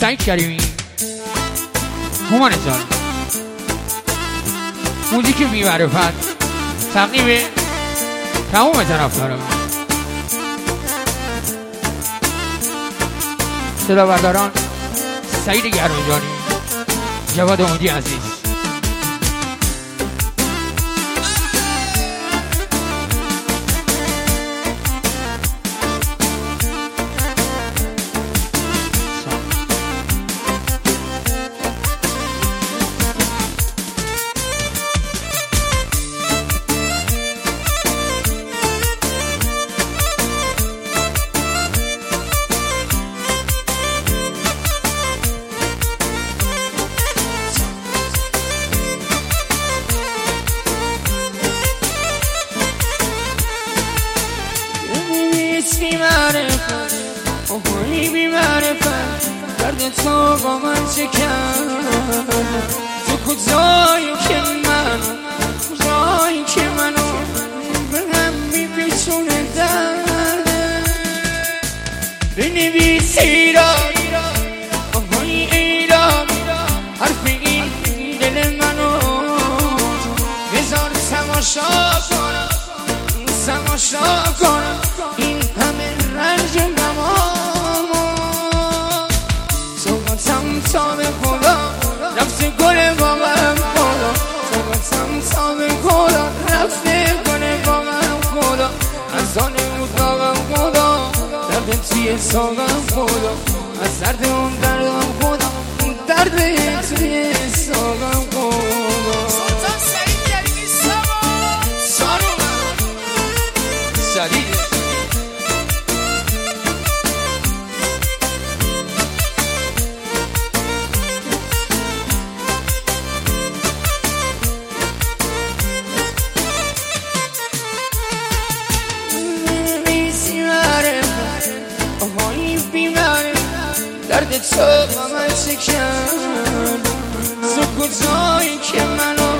سعید کریمی هومان جان موزیک بی معرفت تقدیم تمام طرفداران صدا برداران سعید گرانجانی جواد امیدی عزیز بی معرفت آهانی بی معرفت درد تو با من چه کرد تو کجایی که منو به هم میپیچونه درد بنویس ایران آهانی ایران حرف این دل منو بذار تماشا کنم این همه رنج و غمامو صحبتم تا به خدا رفته گل باغم خدا صحبتم تا به خدا رفته گل باغم خدا از آن اتاقم خدا درد توی ساقم خدا از درد اون دردم خدا اون درد توی ساقم خدا درد تو با من چه کرد تو کجایی که منو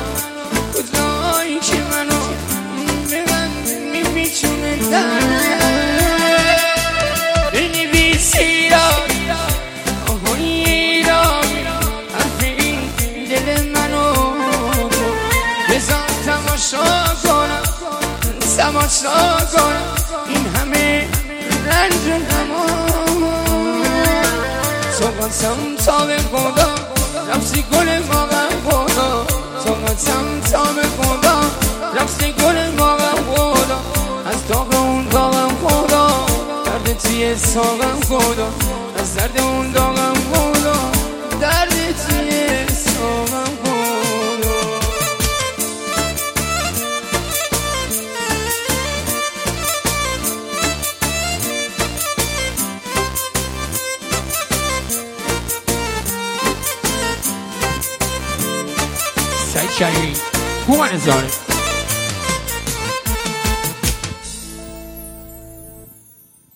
به من میپیچونه درد بنویس ایران آهانی ایران حرف این دل منو بذار تماشا کنم این همه رنج و غمامو صحبتم تا به خدا رفتی گل باغم خدا صحبتم تا به خدا رفتی گل باغم خدا از داغ اون داغم خدا درد توی ساقم خدا از درد اون داغم خدا درد توی ساقم خدا سعید کریمی هومان جان